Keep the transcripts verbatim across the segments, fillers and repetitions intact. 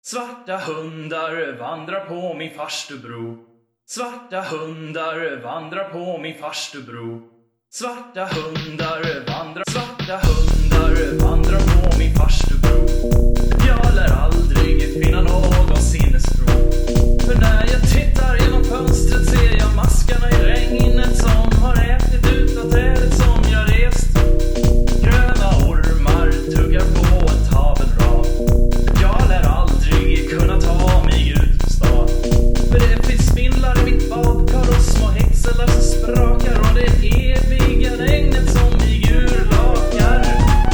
Svarta hundar vandrar på min farstubro. Svarta hundar vandrar på min farstubro. Svarta hundar vandrar, svarta hundar vandrar på min farstubro. Jag lär aldrig finna någon sinnesro. För när jag tittar genom fönstret ser jag maskarna i regnet som har ätit ut av trädet som jag rest. Gröna ormar tuggar på en tavelrad. Jag lär aldrig kunna ta mig ut på stan. För det finns spindlar i mitt badkar och små häxlar som sprakar. Och det eviga regnet som mig urlakar.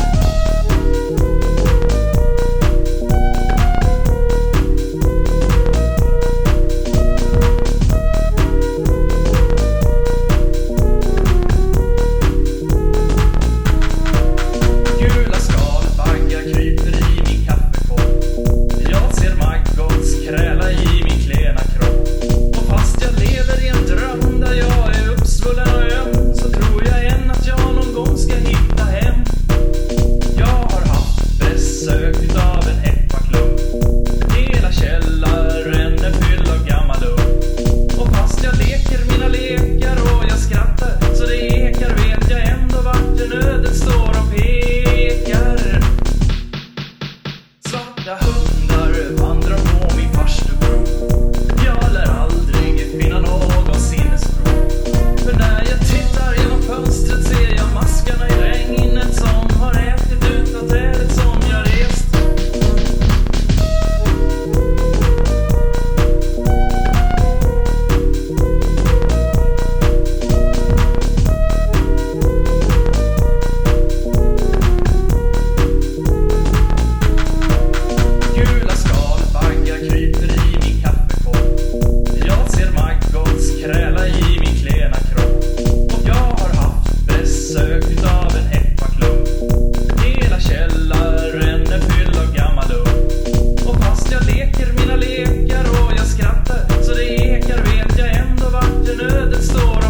Gula skalbaggar kryper i min kaffekopp. Jag ser maggots kräla i min klena kropp. Och fast jag lever i en dröm där jag är uppsvullen och öm, så tror jag än att jag någon gång ska hitta hem. Jag har haft besök av en eppaklump. Hela källaren är fylld av gammal lump. Och fast jag leker mina lekar och jag skrattar så det ekar, vet jag ändå vart den ödet står och pekar. Svarta hundar vandrar på min farstubro. Jag lär aldrig finna någon sinnesro. För när jag tittar genom fönstret ser jag maskarna i regnet som har ätit ut av trädet som jag rest. Gula skalbaggar kryper i min kaffekopp. Jag ser maggots kräla i min klena kropp. Och jag har haft besök av en eppaklump. Hela källaren är fylld av gammal lump. Och fast jag leker mina lekar och jag skrattar så det ekar, vet jag ändå vart den ödet står